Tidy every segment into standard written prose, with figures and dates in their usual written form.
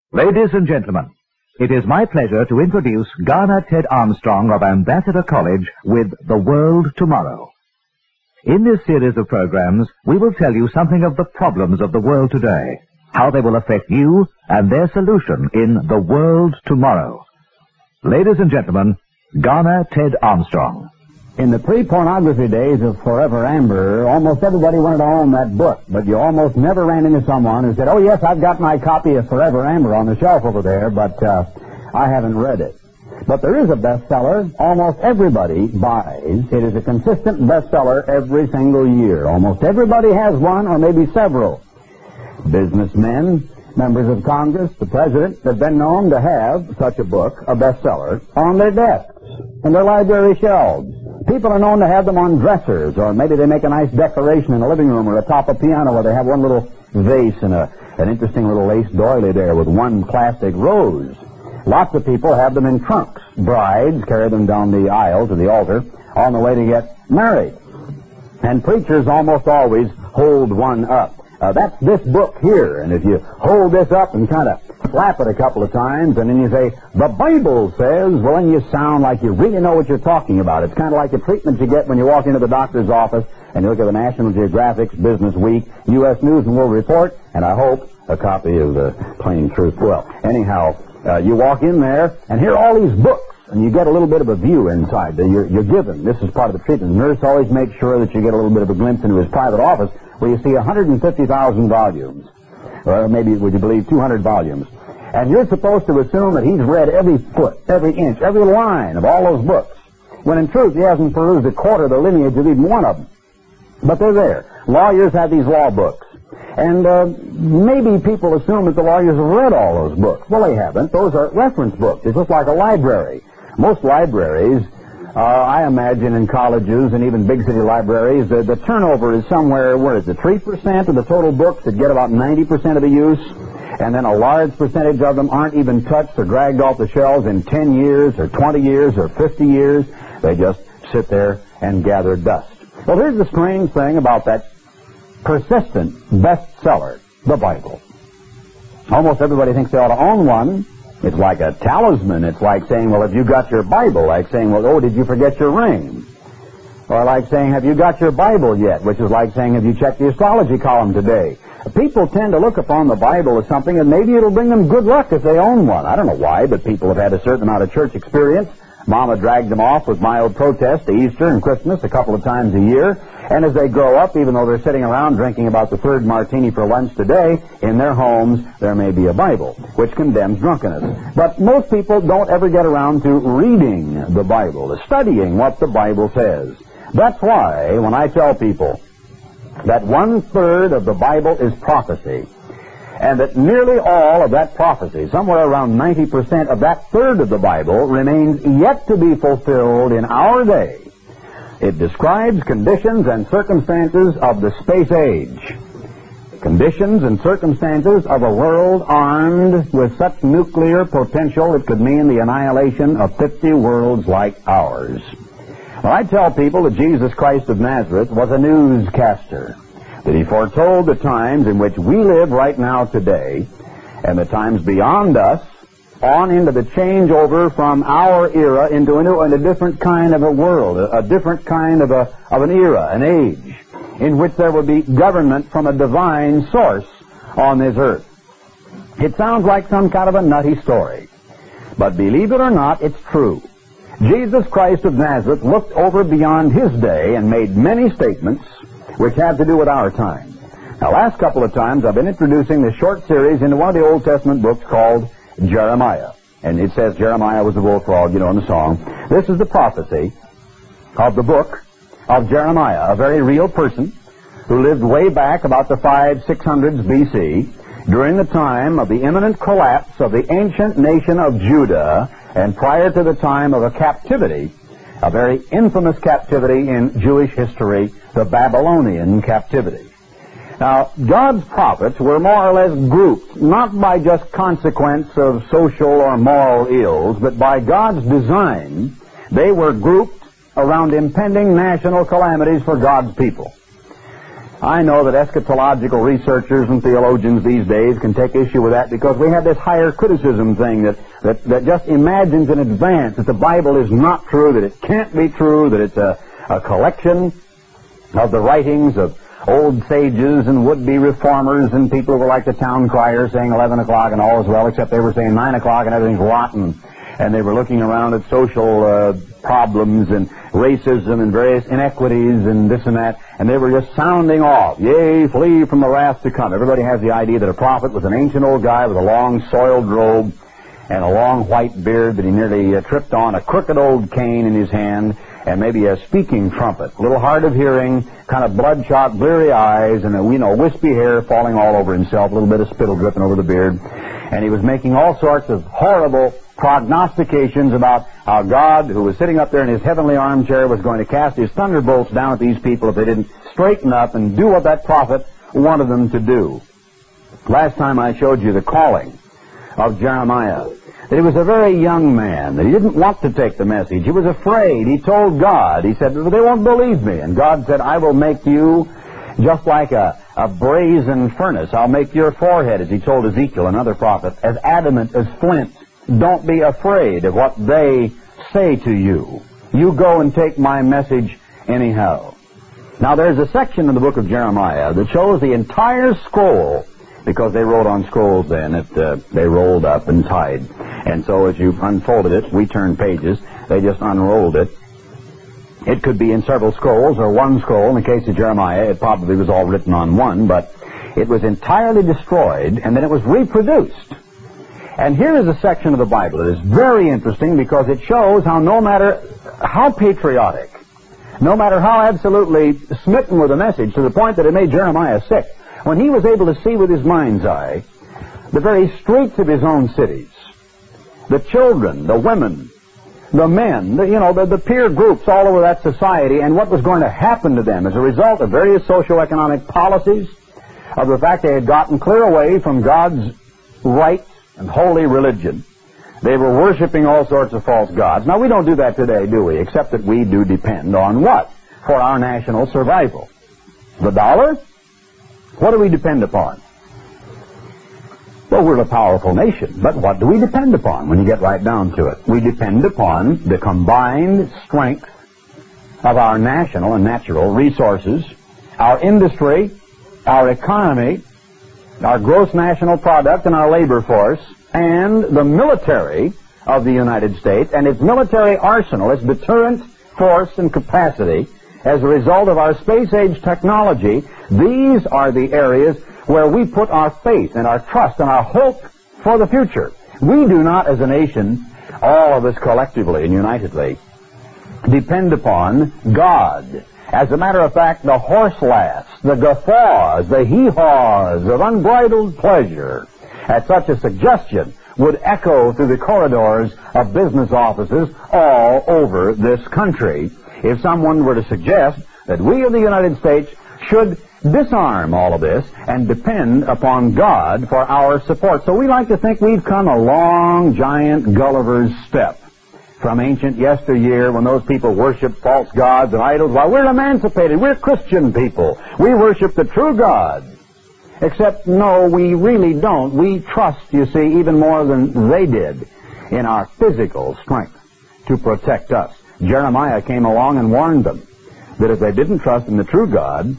Ladies and gentlemen, it is my pleasure to introduce Garner Ted Armstrong of Ambassador College with The World Tomorrow. In this series of programs, we will tell you something of the problems of the world today, how they will affect you, and their solution in The World Tomorrow. Ladies and gentlemen, Garner Ted Armstrong. In the pre-pornography days of Forever Amber, almost everybody wanted to own that book, but you almost never ran into someone who said, "Oh yes, I've got my copy of Forever Amber on the shelf over there, but I haven't read it." But there is a bestseller almost everybody buys. It is a consistent bestseller every single year. Almost everybody has one or maybe several. Businessmen, members of Congress, the President have been known to have such a book, a bestseller, on their desks, in their library shelves. People are known to have them on dressers, or maybe they make a nice decoration in the living room or atop a piano where they have one little vase and an interesting little lace doily there with one plastic rose. Lots of people have them in trunks. Brides carry them down the aisle to the altar on the way to get married. And preachers almost always hold one up. That's this book here, and if you hold this up and kind of slap it a couple of times, and then you say, "The Bible says," well, then you sound like you really know what you're talking about. It's kind of like the treatment you get when you walk into the doctor's office and you look at the National Geographic's Business Week, U.S. News and World Report, and I hope a copy of the Plain Truth. Well, anyhow, you walk in there and hear all these books, and you get a little bit of a view inside that you're given. This is part of the treatment. The nurse always makes sure that you get a little bit of a glimpse into his private office, where you see 150,000 volumes, or maybe, would you believe, 200 volumes. And you're supposed to assume that he's read every foot, every inch, every line of all those books, when in truth he hasn't perused a quarter of the lineage of even one of them. But they're there. Lawyers have these law books. And maybe people assume that the lawyers have read all those books. Well, they haven't. Those are reference books. It's just like a library. Most libraries, I imagine in colleges and even big city libraries, the turnover is somewhere, where is it, 3% of the total books that get about 90% of the use, and then a large percentage of them aren't even touched or dragged off the shelves in 10 years or 20 years or 50 years. They just sit there and gather dust. Well, here's the strange thing about that persistent bestseller, the Bible. Almost everybody thinks they ought to own one. It's like a talisman. It's like saying, well, have you got your Bible? Like saying, well, oh, did you forget your ring? Or like saying, have you got your Bible yet? Which is like saying, have you checked the astrology column today? People tend to look upon the Bible as something, and maybe it'll bring them good luck if they own one. I don't know why, but people have had a certain amount of church experience. Mama dragged them off with mild protest to Easter and Christmas a couple of times a year. And as they grow up, even though they're sitting around drinking about the third martini for lunch today, in their homes there may be a Bible, which condemns drunkenness. But most people don't ever get around to reading the Bible, to studying what the Bible says. That's why when I tell people that 1/3 of the Bible is prophecy, and that nearly all of that prophecy, somewhere around 90% of that third of the Bible, remains yet to be fulfilled in our day. It describes conditions and circumstances of the space age. Conditions and circumstances of a world armed with such nuclear potential it could mean the annihilation of 50 worlds like ours. Well, I tell people that Jesus Christ of Nazareth was a newscaster, that he foretold the times in which we live right now today, and the times beyond us, on into the changeover from our era into a different kind of a world, a different kind of an era, an age, in which there will be government from a divine source on this earth. It sounds like some kind of a nutty story, but believe it or not, it's true. Jesus Christ of Nazareth looked over beyond his day and made many statements which have to do with our time. Now, last couple of times I've been introducing this short series into one of the Old Testament books called Jeremiah. And it says Jeremiah was the bullfrog, you know, in the song. This is the prophecy of the book of Jeremiah, a very real person who lived way back about the 500-600s B.C., during the time of the imminent collapse of the ancient nation of Judah, and prior to the time of a captivity, a very infamous captivity in Jewish history, the Babylonian captivity. Now, God's prophets were more or less grouped, not by just consequence of social or moral ills, but by God's design. They were grouped around impending national calamities for God's people. I know that eschatological researchers and theologians these days can take issue with that because we have this higher criticism thing that just imagines in advance that the Bible is not true, that it can't be true, that it's a collection of the writings of old sages and would-be reformers and people who were like the town crier saying 11 o'clock and all is well, except they were saying 9 o'clock and everything's rotten. And they were looking around at social problems and racism and various inequities and this and that, and they were just sounding off. Yea, flee from the wrath to come. Everybody has the idea that a prophet was an ancient old guy with a long soiled robe and a long white beard that he nearly tripped on, a crooked old cane in his hand, and maybe a speaking trumpet, a little hard of hearing, kind of bloodshot, bleary eyes, and wispy hair falling all over himself, a little bit of spittle dripping over the beard. And he was making all sorts of horrible prognostications about how God, who was sitting up there in his heavenly armchair, was going to cast his thunderbolts down at these people if they didn't straighten up and do what that prophet wanted them to do. Last time I showed you the calling of Jeremiah. He was a very young man. He didn't want to take the message. He was afraid. He told God, he said, they won't believe me. And God said, I will make you just like a brazen furnace. I'll make your forehead, as he told Ezekiel, another prophet, as adamant as flint. Don't be afraid of what they say to you. You go and take my message anyhow. Now, there's a section in the book of Jeremiah that shows the entire scroll, because they wrote on scrolls then that they rolled up and tied. And so as you unfolded it, we turned pages, they just unrolled it. It could be in several scrolls or one scroll. In the case of Jeremiah, it probably was all written on one, but it was entirely destroyed, and then it was reproduced. And here is a section of the Bible that is very interesting because it shows how no matter how patriotic, no matter how absolutely smitten with the message, to the point that it made Jeremiah sick, when he was able to see with his mind's eye the very streets of his own cities, the children, the women, the men, the peer groups all over that society, and what was going to happen to them as a result of various socioeconomic policies, of the fact they had gotten clear away from God's right and holy religion. They were worshiping all sorts of false gods. Now, we don't do that today, do we? Except that we do depend on what? For our national survival. The dollar? What do we depend upon? Well, we're a powerful nation, but what do we depend upon when you get right down to it? We depend upon the combined strength of our national and natural resources, our industry, our economy, our gross national product and our labor force, and the military of the United States and its military arsenal, its deterrent force and capacity as a result of our space-age technology. These are the areas where we put our faith and our trust and our hope for the future. We do not, as a nation, all of us collectively and unitedly, depend upon God. As a matter of fact, the horse laughs, the guffaws, the hee-haws of unbridled pleasure at such a suggestion would echo through the corridors of business offices all over this country if someone were to suggest that we in the United States should disarm all of this and depend upon God for our support. So we like to think we've come a long, giant Gulliver's step from ancient yesteryear when those people worship false gods and idols. While we're emancipated, we're Christian people. We worship the true God. Except, no, we really don't. We trust, you see, even more than they did in our physical strength to protect us. Jeremiah came along and warned them that if they didn't trust in the true God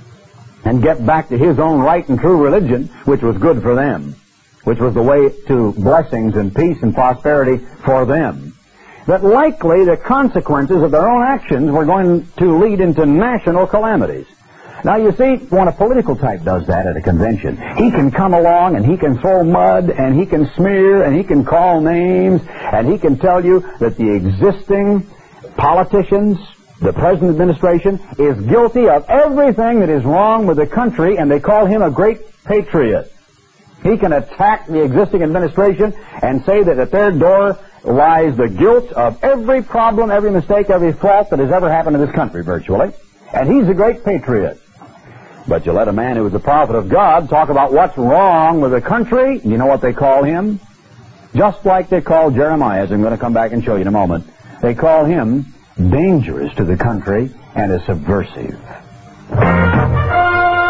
and get back to his own right and true religion, which was good for them, which was the way to blessings and peace and prosperity for them, that likely the consequences of their own actions were going to lead into national calamities. Now, you see, when a political type does that at a convention, he can come along and he can throw mud and he can smear and he can call names and he can tell you that the existing politicians, the present administration, is guilty of everything that is wrong with the country, and they call him a great patriot. He can attack the existing administration and say that at their door lies the guilt of every problem, every mistake, every fault that has ever happened in this country, virtually. And he's a great patriot. But you let a man who is a prophet of God talk about what's wrong with the country, you know what they call him? Just like they call Jeremiah, as I'm going to come back and show you in a moment. They call him dangerous to the country and a subversive.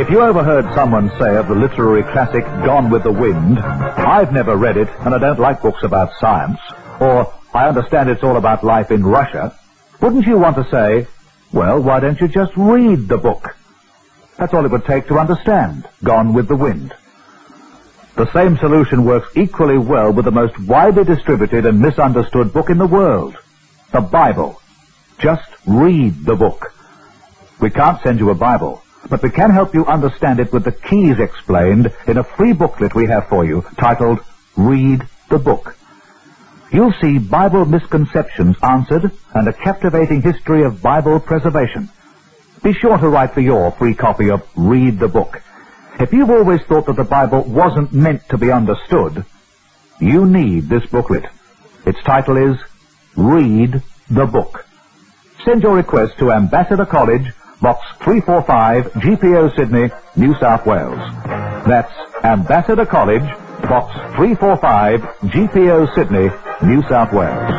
If you overheard someone say of the literary classic Gone with the Wind, "I've never read it and I don't like books about science," or "I understand it's all about life in Russia," wouldn't you want to say, well, why don't you just read the book? That's all it would take to understand Gone with the Wind. The same solution works equally well with the most widely distributed and misunderstood book in the world, the Bible. Just read the book. We can't send you a Bible, but we can help you understand it with the keys explained in a free booklet we have for you titled Read the Book. You'll see Bible misconceptions answered and a captivating history of Bible preservation. Be sure to write for your free copy of Read the Book. If you've always thought that the Bible wasn't meant to be understood, you need this booklet. Its title is Read the Book. Send your request to Ambassador College, Box 345, GPO Sydney, New South Wales. That's Ambassador College, Box 345, GPO Sydney, New South Wales.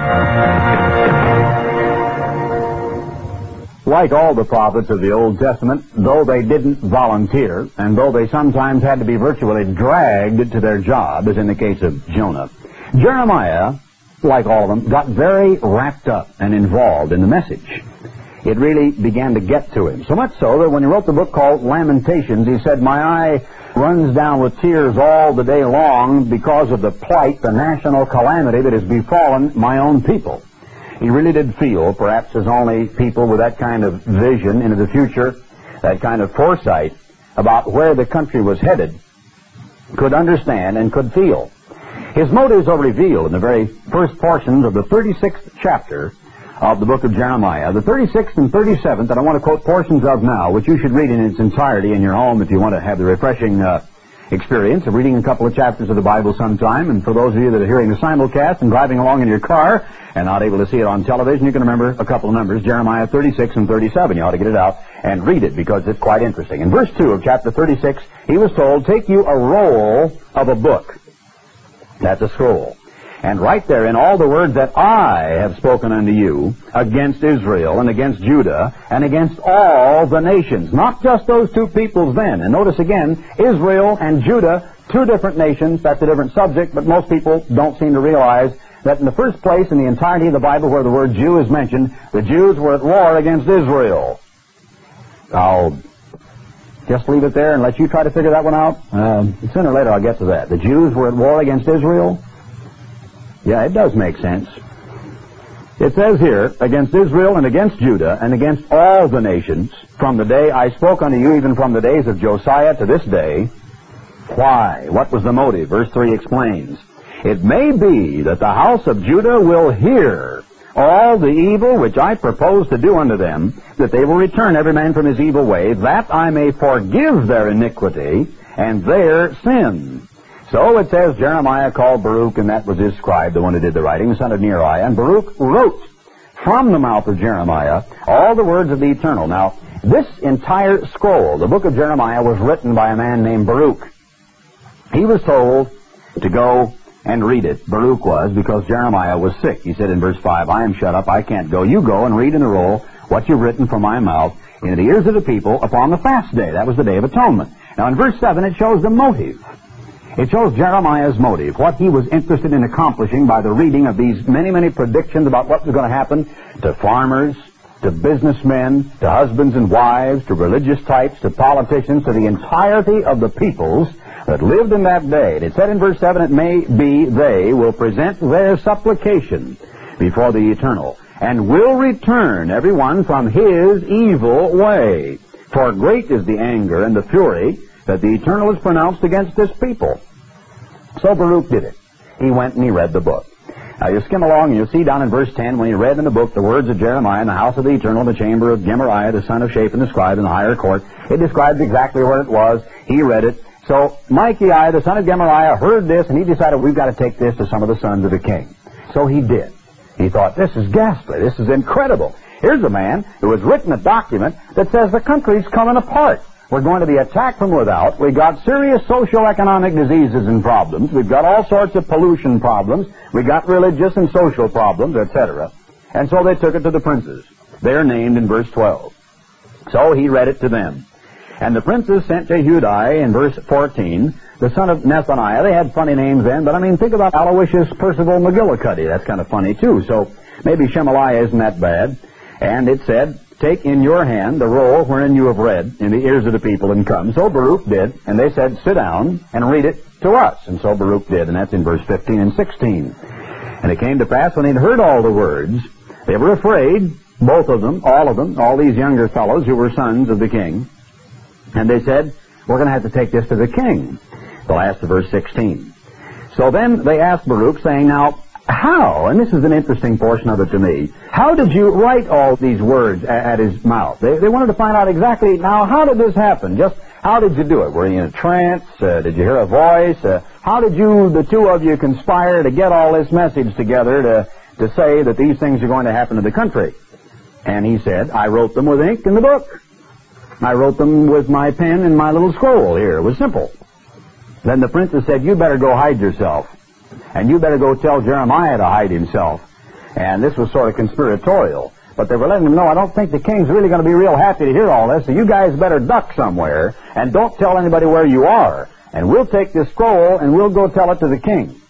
Like all the prophets of the Old Testament, though they didn't volunteer, and though they sometimes had to be virtually dragged to their job, as in the case of Jonah, Jeremiah, like all of them, got very wrapped up and involved in the message. It really began to get to him. So much so that when he wrote the book called Lamentations, he said, "My eye runs down with tears all the day long because of the plight, the national calamity that has befallen my own people." He really did feel, perhaps as only people with that kind of vision into the future, that kind of foresight about where the country was headed, could understand and could feel. His motives are revealed in the very first portions of the 36th chapter of the book of Jeremiah. The 36th and 37th that I want to quote portions of now, which you should read in its entirety in your home if you want to have the refreshing experience of reading a couple of chapters of the Bible sometime. And for those of you that are hearing the simulcast and driving along in your car and not able to see it on television, you can remember a couple of numbers, Jeremiah 36 and 37. You ought to get it out and read it because it's quite interesting. In verse 2 of chapter 36, he was told, "Take you a roll of a book." That's a scroll. "And write therein all the words that I have spoken unto you against Israel and against Judah and against all the nations." Not just those two peoples then. And notice again, Israel and Judah, two different nations. That's a different subject, but most people don't seem to realize that in the first place in the entirety of the Bible where the word Jew is mentioned, the Jews were at war against Israel. I'll just leave it there and let you try to figure that one out. Sooner or later I'll get to that. The Jews were at war against Israel? Yeah, it does make sense. It says here, "Against Israel and against Judah and against all the nations, from the day I spoke unto you, even from the days of Josiah to this day." Why? What was the motive? Verse 3 explains, "It may be that the house of Judah will hear all the evil which I propose to do unto them, that they will return every man from his evil way, that I may forgive their iniquity and their sin." So it says Jeremiah called Baruch, and that was his scribe, the one who did the writing, the son of Neriah, and Baruch wrote from the mouth of Jeremiah all the words of the Eternal. Now, this entire scroll, the book of Jeremiah, was written by a man named Baruch. He was told to go and read it. Baruch was, because Jeremiah was sick. He said in verse 5, "I am shut up, I can't go. You go and read in the roll what you've written from my mouth into the ears of the people upon the fast day." That was the Day of Atonement. Now in verse 7 it shows the motive. It shows Jeremiah's motive, what he was interested in accomplishing by the reading of these many, many predictions about what was going to happen to farmers, to businessmen, to husbands and wives, to religious types, to politicians, to the entirety of the peoples that lived in that day. And it said in verse 7, "It may be they will present their supplication before the Eternal, and will return every one from his evil way. For great is the anger and the fury that the Eternal has pronounced against this people." So Baruch did it. He went and he read the book. Now you skim along and you'll see down in verse 10, when he read in the book the words of Jeremiah in the house of the Eternal, in the chamber of Gemariah, the son of Shaphan, the scribe, in the higher court, it describes exactly where it was. He read it. So Micaiah, the son of Gemariah, heard this, and he decided, we've got to take this to some of the sons of the king. So he did. He thought, this is ghastly. This is incredible. Here's a man who has written a document that says the country's coming apart. We're going to be attacked from without. We've got serious socio-economic diseases and problems. We've got all sorts of pollution problems. We've got religious and social problems, etc. And so they took it to the princes. They're named in verse 12. So he read it to them. And the princes sent Jehudi in verse 14, the son of Nethaniah. They had funny names then, but I mean, think about Aloysius Percival McGillicuddy. That's kind of funny, too. So maybe Shemaliah isn't that bad. And it said, take in your hand the roll wherein you have read in the ears of the people and come. So Baruch did, and they said, sit down and read it to us. And so Baruch did, and that's in verse 15 and 16. And it came to pass when they'd heard all the words, they were afraid, both of them, all these younger fellows who were sons of the king. And they said, we're going to have to take this to the king. The last of verse 16. So then they asked Baruch, saying, now, how, and this is an interesting portion of it to me, how did you write all these words at his mouth? They wanted to find out exactly, now, how did this happen? Just how did you do it? Were you in a trance? Did you hear a voice? How did you, the two of you, conspire to get all this message together to say that these things are going to happen to the country? And he said, I wrote them with ink in the book. I wrote them with my pen in my little scroll here. It was simple. Then the princess said, you better go hide yourself. And you better go tell Jeremiah to hide himself. And this was sort of conspiratorial. But they were letting him know, I don't think the king's really going to be real happy to hear all this, so you guys better duck somewhere, and don't tell anybody where you are. And we'll take this scroll, and we'll go tell it to the king.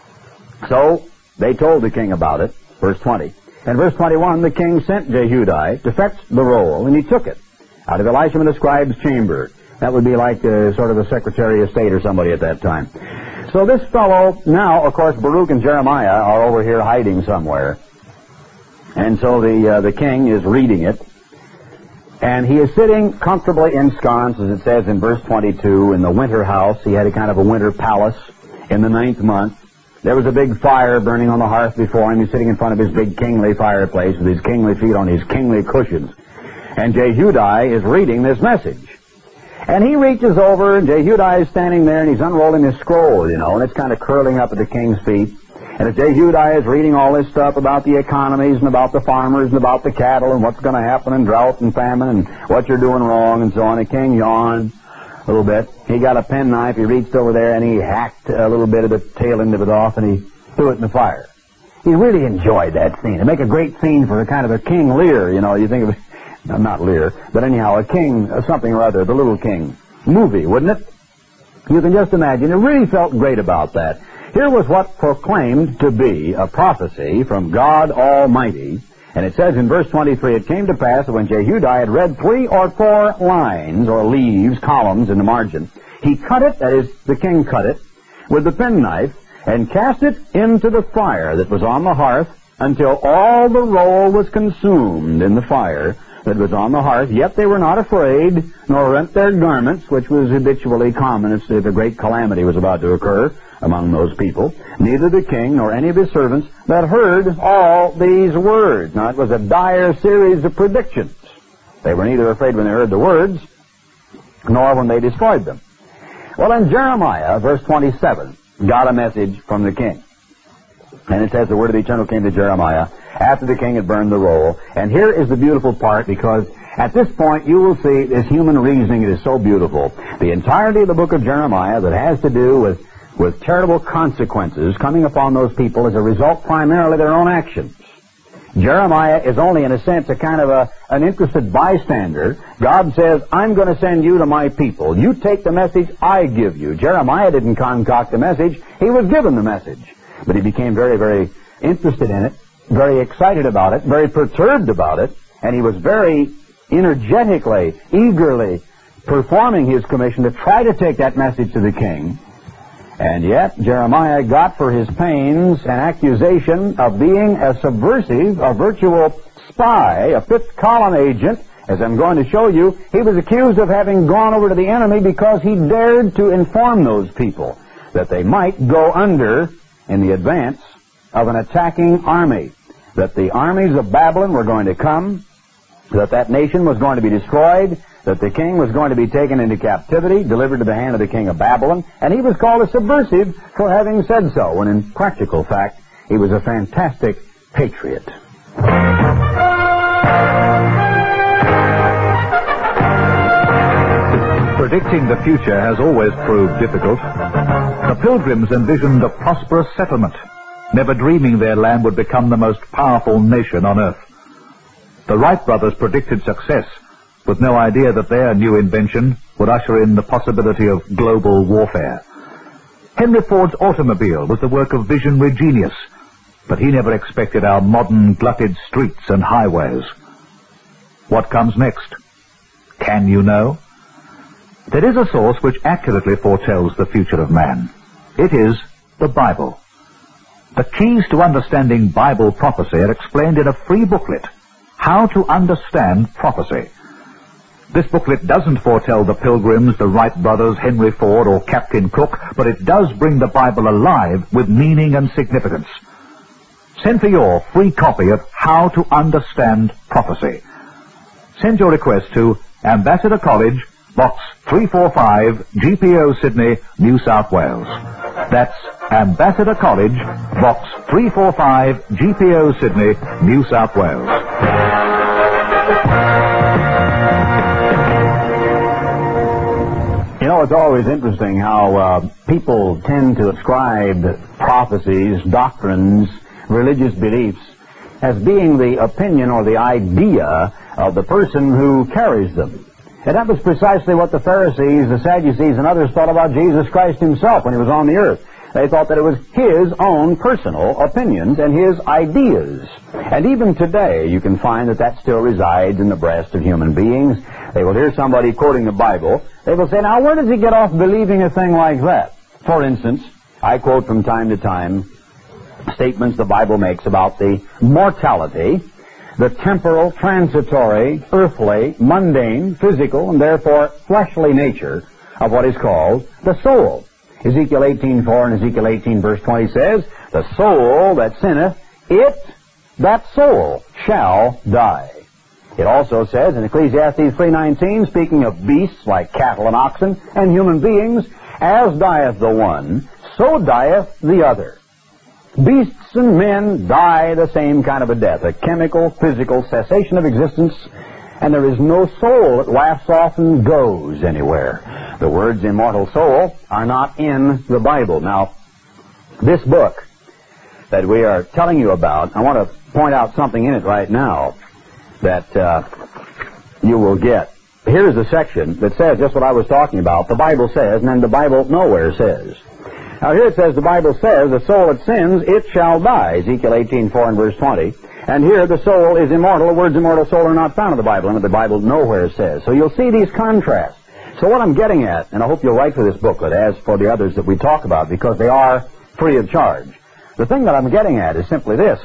So they told the king about it, verse 20. And verse 21, the king sent Jehudi to fetch the roll, and he took it out of Elishama the scribe's chamber. That would be like sort of a secretary of state or somebody at that time. So this fellow, now, of course, Baruch and Jeremiah are over here hiding somewhere. And so the king is reading it. And he is sitting comfortably ensconced, as it says in verse 22, in the winter house. He had a kind of a winter palace in the 9th month. There was a big fire burning on the hearth before him. He's sitting in front of his big kingly fireplace with his kingly feet on his kingly cushions. And Jehudi is reading this message. And he reaches over, and Jehudi is standing there, and he's unrolling his scroll, and it's kind of curling up at the king's feet. And as Jehudi is reading all this stuff about the economies and about the farmers and about the cattle and what's going to happen in drought and famine and what you're doing wrong and so on, the king yawned a little bit. He got a penknife, he reached over there, and he hacked a little bit of the tail end of it off, and he threw it in the fire. He really enjoyed that scene. It'd make a great scene for a kind of a King Lear, you think of it. Not Lear, but anyhow, a king, something or other, the Little King movie, wouldn't it? You can just imagine. It really felt great about that. Here was what proclaimed to be a prophecy from God Almighty, and it says in verse 23, it came to pass that when Jehudi had read 3 or 4 lines, or leaves, columns in the margin, he cut it, that is, the king cut it, with the penknife, and cast it into the fire that was on the hearth, until all the roll was consumed in the fire that was on the hearth. Yet they were not afraid, nor rent their garments, which was habitually common if a great calamity was about to occur among those people. Neither the king nor any of his servants that heard all these words. Now, it was a dire series of predictions. They were neither afraid when they heard the words, nor when they destroyed them. Well, then Jeremiah, verse 27, got a message from the king. And it says, the word of the eternal came to Jeremiah after the king had burned the roll. And here is the beautiful part, because at this point you will see this human reasoning. It is so beautiful. The entirety of the book of Jeremiah that has to do with terrible consequences coming upon those people as a result primarily of their own actions. Jeremiah is only, in a sense, a kind of an interested bystander. God says, I'm going to send you to my people. You take the message I give you. Jeremiah didn't concoct the message. He was given the message. But he became very, very interested in it, very excited about it, very perturbed about it, and he was very energetically, eagerly performing his commission to try to take that message to the king. And yet, Jeremiah got for his pains an accusation of being a subversive, a virtual spy, a fifth column agent. As I'm going to show you, he was accused of having gone over to the enemy because he dared to inform those people that they might go under in the advance of an attacking army, that the armies of Babylon were going to come, that nation was going to be destroyed, that the king was going to be taken into captivity, delivered to the hand of the king of Babylon, and he was called a subversive for having said so, when in practical fact, he was a fantastic patriot. Predicting the future has always proved difficult. The Pilgrims envisioned a prosperous settlement, never dreaming their land would become the most powerful nation on earth. The Wright brothers predicted success, with no idea that their new invention would usher in the possibility of global warfare. Henry Ford's automobile was the work of visionary genius, but he never expected our modern glutted streets and highways. What comes next? Can you know? There is a source which accurately foretells the future of man. It is the Bible. The keys to understanding Bible prophecy are explained in a free booklet, How to Understand Prophecy. This booklet doesn't foretell the Pilgrims, the Wright brothers, Henry Ford, or Captain Cook, but it does bring the Bible alive with meaning and significance. Send for your free copy of How to Understand Prophecy. Send your request to Ambassador College, Box 345, GPO, Sydney, New South Wales. That's Ambassador College, Box 345, GPO, Sydney, New South Wales. You know, it's always interesting how people tend to ascribe prophecies, doctrines, religious beliefs as being the opinion or the idea of the person who carries them. And that was precisely what the Pharisees, the Sadducees, and others thought about Jesus Christ himself when he was on the earth. They thought that it was his own personal opinions and his ideas. And even today, you can find that that still resides in the breast of human beings. They will hear somebody quoting the Bible. They will say, now, where does he get off believing a thing like that? For instance, I quote from time to time statements the Bible makes about the mortality, the temporal, transitory, earthly, mundane, physical, and therefore fleshly nature of what is called the soul. Ezekiel 18:4 and Ezekiel 18 verse 20 says, the soul that sinneth, that soul shall die. It also says in Ecclesiastes 3:19, speaking of beasts like cattle and oxen and human beings, as dieth the one, so dieth the other. Beasts and men die the same kind of a death, a chemical, physical cessation of existence, and there is no soul that wafts off and goes anywhere. The words immortal soul are not in the Bible. Now, this book that we are telling you about, I want to point out something in it right now that you will get. Here's a section that says just what I was talking about. The Bible says, and then the Bible nowhere says. Now here it says, the Bible says, the soul that sins, it shall die, Ezekiel 18:4 and verse 20. And here the soul is immortal. The words immortal soul are not found in the Bible, and the Bible nowhere says. So you'll see these contrasts. So what I'm getting at, and I hope you'll write for this booklet, as for the others that we talk about, because they are free of charge. The thing that I'm getting at is simply this.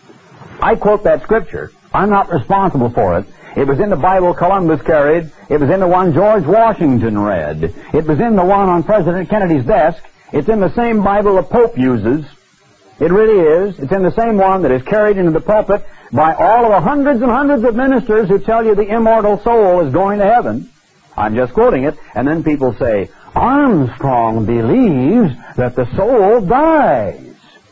I quote that scripture. I'm not responsible for it. It was in the Bible Columbus carried. It was in the one George Washington read. It was in the one on President Kennedy's desk. It's in the same Bible the Pope uses. It really is. It's in the same one that is carried into the pulpit by all of the hundreds and hundreds of ministers who tell you the immortal soul is going to heaven. I'm just quoting it, and then people say, Armstrong believes that the soul dies.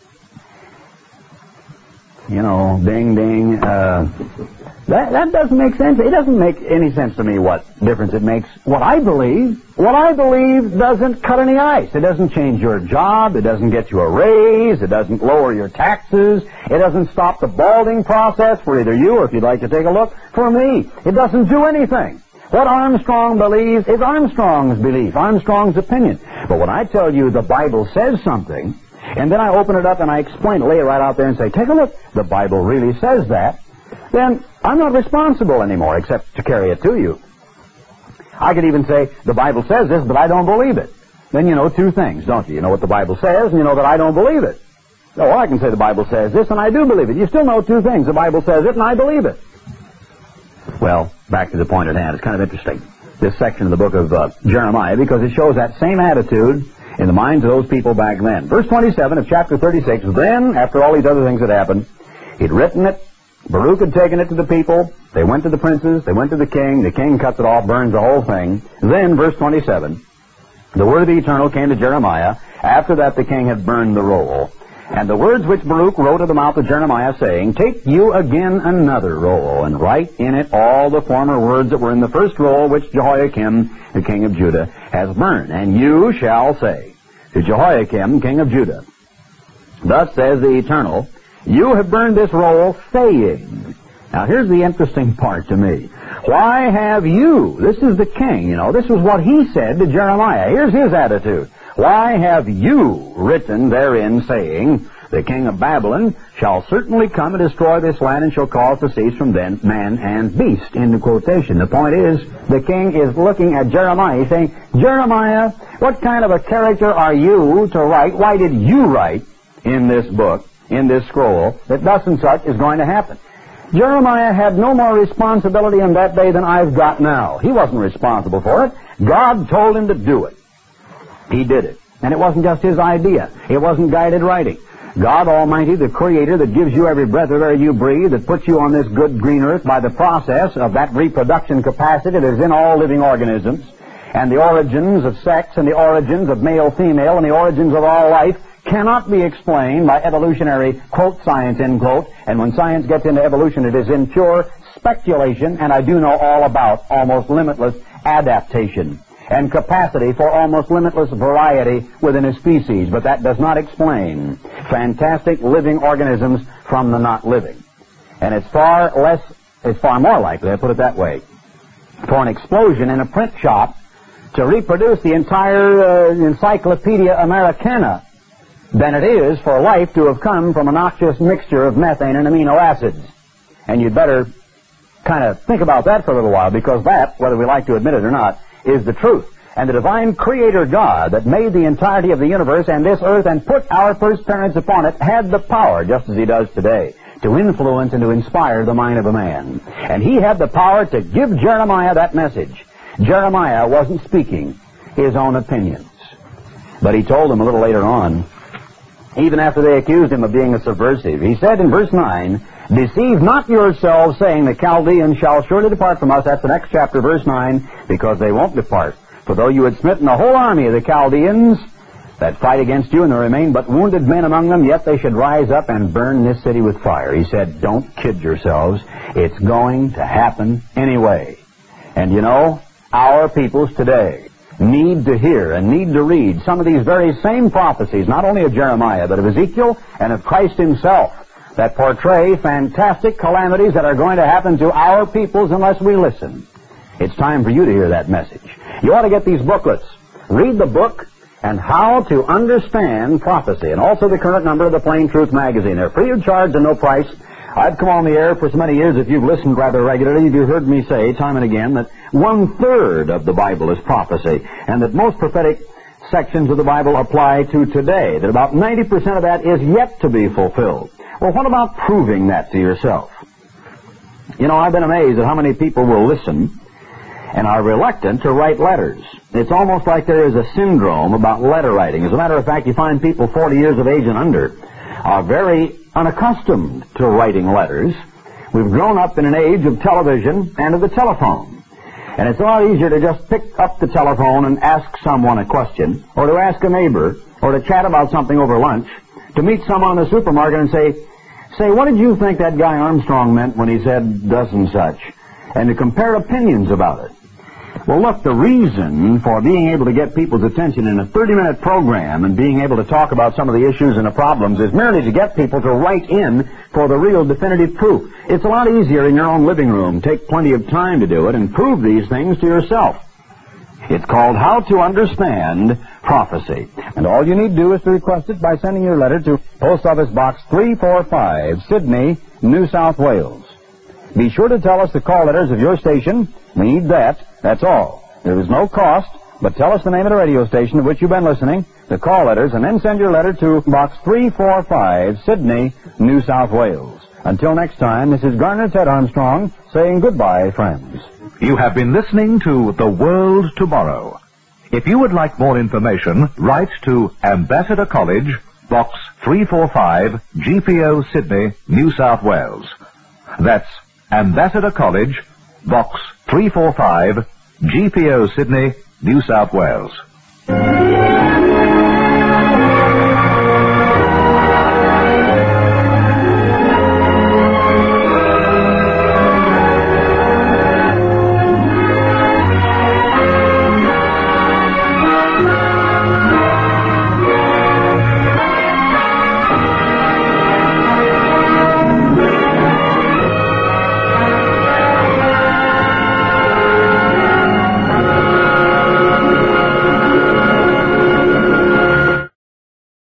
You know, ding, ding. That doesn't make sense. It doesn't make any sense to me what difference it makes. What I believe doesn't cut any ice. It doesn't change your job. It doesn't get you a raise. It doesn't lower your taxes. It doesn't stop the balding process for either you or, if you'd like to take a look, for me. It doesn't do anything. What Armstrong believes is Armstrong's belief, Armstrong's opinion. But when I tell you the Bible says something, and then I open it up and I explain it, lay it right out there and say, take a look, the Bible really says that, then I'm not responsible anymore except to carry it to you. I could even say, the Bible says this, but I don't believe it. Then you know two things, don't you? You know what the Bible says, and you know that I don't believe it. Oh, I can say the Bible says this, and I do believe it. You still know two things. The Bible says it, and I believe it. Well, back to the point at hand. It's kind of interesting, this section of the book of Jeremiah, because it shows that same attitude in the minds of those people back then. Verse 27 of chapter 36, then, after all these other things had happened, he'd written it, Baruch had taken it to the people, they went to the princes, they went to the king cuts it off, burns the whole thing. Then, verse 27, the word of the Eternal came to Jeremiah, after that the king had burned the roll. And the words which Baruch wrote of the mouth of Jeremiah, saying, take you again another roll, and write in it all the former words that were in the first roll, which Jehoiakim, the king of Judah, has burned. And you shall say to Jehoiakim, king of Judah, thus says the Eternal, you have burned this roll, saying, Now, here's the interesting part to me. Why have you, this is the king, this is what he said to Jeremiah. Here's his attitude. Why have you written therein, saying, the king of Babylon shall certainly come and destroy this land and shall cause to cease from then man and beast, into quotation. The point is, the king is looking at Jeremiah. He's saying, Jeremiah, what kind of a character are you to write? Why did you write in this book, in this scroll, that thus and such is going to happen? Jeremiah had no more responsibility in that day than I've got now. He wasn't responsible for it. God told him to do it. He did it. And it wasn't just his idea. It wasn't guided writing. God Almighty, the Creator that gives you every breath of air you breathe, that puts you on this good green earth by the process of that reproduction capacity that is in all living organisms, and the origins of sex, and the origins of male-female, and the origins of all life, cannot be explained by evolutionary, quote, science, end quote. And when science gets into evolution, it is in pure speculation, and I do know all about almost limitless adaptation and capacity for almost limitless variety within a species. But that does not explain fantastic living organisms from the not living. And it's far more likely, I put it that way, for an explosion in a print shop to reproduce the entire Encyclopedia Americana than it is for life to have come from a noxious mixture of methane and amino acids. And you'd better kind of think about that for a little while, because that, whether we like to admit it or not, is the truth. And the divine Creator God that made the entirety of the universe and this earth and put our first parents upon it had the power, just as he does today, to influence and to inspire the mind of a man. And he had the power to give Jeremiah that message. Jeremiah wasn't speaking his own opinions. But he told them a little later on, even after they accused him of being a subversive, he said in verse 9, deceive not yourselves, saying, the Chaldeans shall surely depart from us. That's the next chapter, verse 9, because they won't depart. For though you had smitten the whole army of the Chaldeans that fight against you, and there remain but wounded men among them, yet they should rise up and burn this city with fire. He said, don't kid yourselves. It's going to happen anyway. And our peoples today need to hear and need to read some of these very same prophecies, not only of Jeremiah, but of Ezekiel and of Christ himself, that portray fantastic calamities that are going to happen to our peoples unless we listen. It's time for you to hear that message. You ought to get these booklets. Read the book and How to Understand Prophecy, and also the current number of the Plain Truth magazine. They're free of charge and no price. I've come on the air for so many years, if you've listened rather regularly, you've heard me say time and again that 1/3 of the Bible is prophecy, and that most prophetic sections of the Bible apply to today, that about 90% of that is yet to be fulfilled. Well, what about proving that to yourself? I've been amazed at how many people will listen and are reluctant to write letters. It's almost like there is a syndrome about letter writing. As a matter of fact, you find people 40 years of age and under are very unaccustomed to writing letters. We've grown up in an age of television and of the telephone. And it's a lot easier to just pick up the telephone and ask someone a question, or to ask a neighbor, or to chat about something over lunch, to meet someone in the supermarket and say, what did you think that guy Armstrong meant when he said thus and such? And to compare opinions about it. Well, look, the reason for being able to get people's attention in a 30-minute program and being able to talk about some of the issues and the problems is merely to get people to write in for the real definitive proof. It's a lot easier in your own living room. Take plenty of time to do it and prove these things to yourself. It's called How to Understand Prophecy. And all you need to do is to request it by sending your letter to Post Office Box 345, Sydney, New South Wales. Be sure to tell us the call letters of your station. We need that. That's all. There is no cost, but tell us the name of the radio station of which you've been listening, the call letters, and then send your letter to Box 345, Sydney, New South Wales. Until next time, this is Garner Ted Armstrong saying goodbye, friends. You have been listening to The World Tomorrow. If you would like more information, write to Ambassador College, Box 345, GPO, Sydney, New South Wales. That's Ambassador College, Box 345, GPO, Sydney, New South Wales.